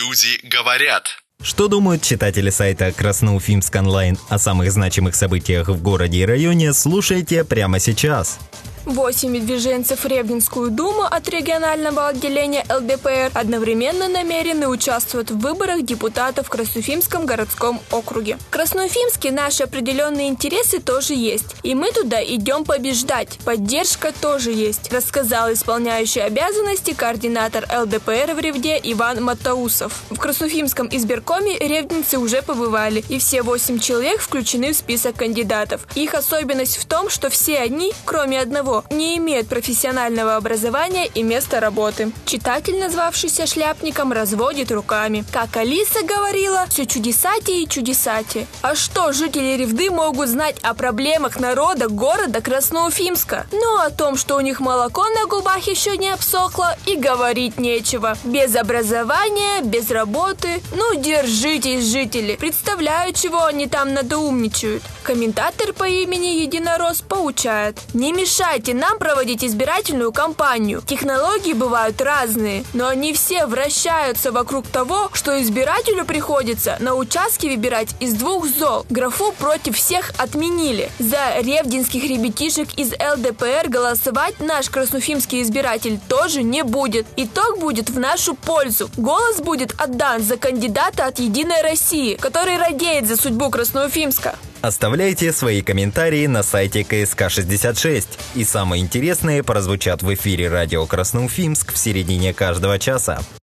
Люди говорят. Что думают читатели сайта Красноуфимск онлайн о самых значимых событиях в городе и районе, слушайте прямо сейчас. 8 выдвиженцев в Ревнинскую думу от регионального отделения ЛДПР одновременно намерены участвовать в выборах депутатов в Красноуфимском городском округе. В Красноуфимске наши определенные интересы тоже есть, и мы туда идем побеждать. Поддержка тоже есть, рассказал исполняющий обязанности координатор ЛДПР в Ревде Иван Матаусов. В Красноуфимском избиркоме ревнинцы уже побывали, и все 8 человек включены в список кандидатов. Их особенность в том, что все они, кроме одного, не имеют профессионального образования и места работы. Читатель, назвавшийся шляпником, разводит руками. Как Алиса говорила, все чудесатие и чудесатие. А что жители Ревды могут знать о проблемах народа города Красноуфимска? Ну, о том, что у них молоко на губах еще не обсохло, и говорить нечего. Без образования, без работы. Ну, держитесь, жители. Представляю, чего они там надоумничают. Комментатор по имени Единорос поучает. Не мешайте нам проводить избирательную кампанию. Технологии бывают разные, но они все вращаются вокруг того, что избирателю приходится на участке выбирать из 2 зол. Графу против всех отменили. За ревдинских ребятишек из ЛДПР голосовать наш красноуфимский избиратель тоже не будет. Итог будет в нашу пользу. Голос будет отдан за кандидата от «Единой России», который радеет за судьбу Красноуфимска. Оставляйте свои комментарии на сайте КСК-66. И самые интересные прозвучат в эфире радио Красноуфимск в середине каждого часа.